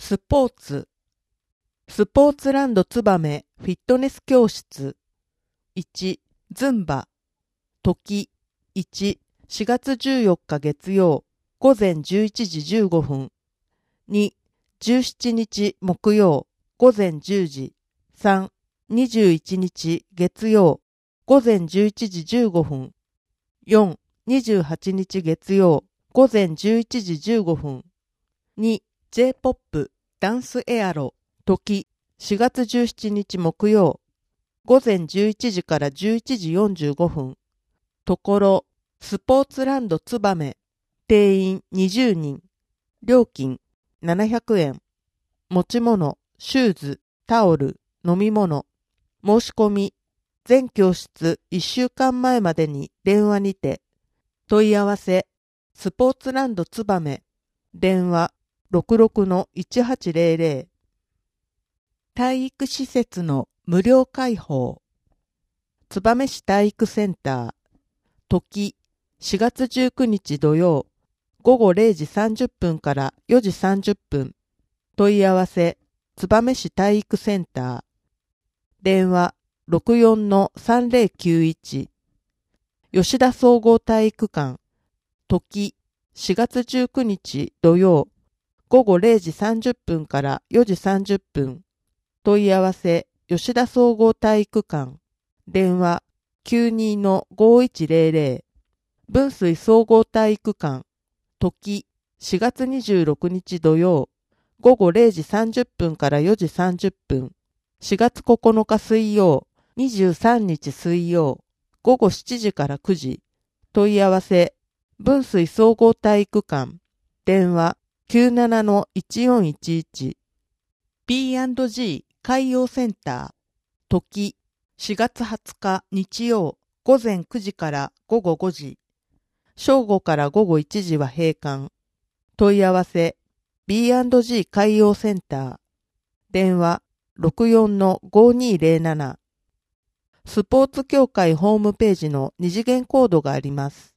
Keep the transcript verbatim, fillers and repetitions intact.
スポーツ。スポーツランドつばめフィットネス教室。いち、ズンバ。時。いち、しがつじゅうよっか月曜、午前じゅういちじじゅうごふん。に、じゅうしちにち木曜、午前じゅうじ。さん、にじゅういちにち月曜、午前じゅういちじじゅうごふん。よん、にじゅうはちにち月曜、午前じゅういちじじゅうごふん。に、J-ポップ ダンスエアロ。時、しがつじゅうしちにち木曜、午前じゅういちじからじゅういちじよんじゅうごふん。ところ、スポーツランドつばめ。定員にじゅうにん。料金ななひゃくえん。持ち物、シューズ、タオル、飲み物。申し込み、全教室いっしゅうかんまえまでに電話にて。問い合わせ、スポーツランドつばめ。電話 ろくろくのいちはちゼロゼロ。体育施設の無料開放。燕市体育センター。時、しがつじゅうくにち土曜、午後れいじさんじゅっぷんからよじさんじゅっぷん。問い合わせ、燕市体育センター。電話 ろくよんのさんゼロきゅういち。吉田総合体育館。時、しがつじゅうくにち土曜、午後れいじさんじゅっぷんからよじさんじゅっぷん。問い合わせ、吉田総合体育館。電話きゅうにのごいちゼロゼロ。分水総合体育館。時、しがつにじゅうろくにち土曜、午後れいじさんじゅっぷんからよじさんじゅっぷん。しがつここのか水曜、にじゅうさんにち水曜、午後しちじからくじ。問い合わせ、分水総合体育館。電話きゅうななのいちよんいちいち。ピーアンドジー 海洋センター。時、しがつはつか日曜、午前くじから午後ごじ。正午から午後いちじは閉館。問い合わせ、ビーアンドジー 海洋センター。電話ろくよんのごにゼロなな。スポーツ協会ホームページの二次元コードがあります。